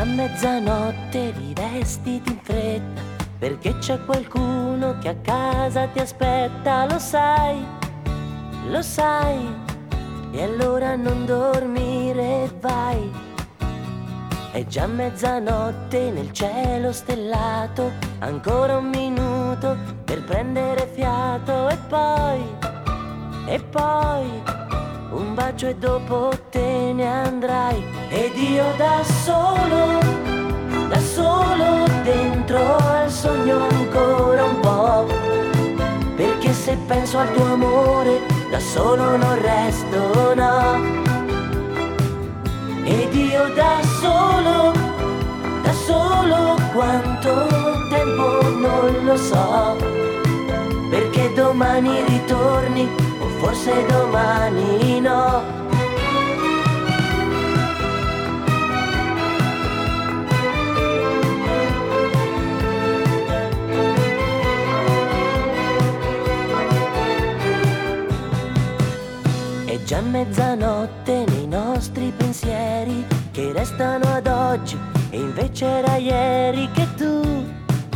già mezzanotte, rivestiti in fretta, perché c'è qualcuno che a casa ti aspetta, lo sai, e allora non dormire, vai. È già mezzanotte nel cielo stellato, ancora un minuto per prendere fiato e poi un bacio e dopo te ne andrai. Ed io da solo dentro al sogno ancora un po', perché se penso al tuo amore da solo non resto, no. Ed io da solo quanto tempo non lo so, perché domani ritorni o forse domani no. È già mezzanotte nei nostri pensieri che restano ad oggi, e invece era ieri che tu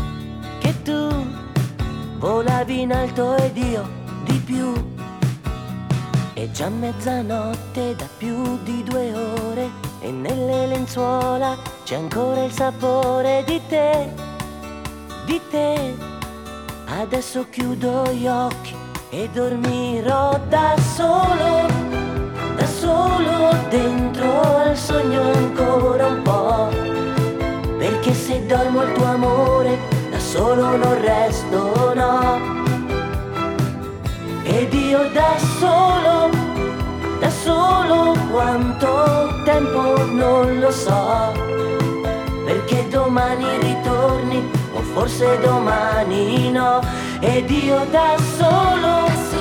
volavi in alto ed io di più. È già mezzanotte da più di 2 ore e nelle lenzuola c'è ancora il sapore di te. Adesso chiudo gli occhi e dormirò da solo dentro al sogno ancora un po', perché se dormo il tuo amore da solo non resto, no. Ed io da solo quanto tempo non lo so, perché domani ritorni o forse domani no. Ed io da solo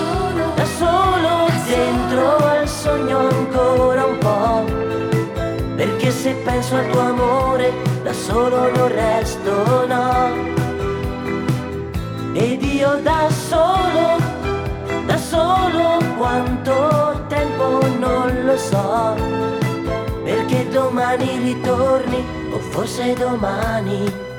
dentro al sogno ancora un po', perché se penso al tuo amore da solo non resto, no. Ed io da solo quanto tempo non lo so, perché domani ritorni o forse domani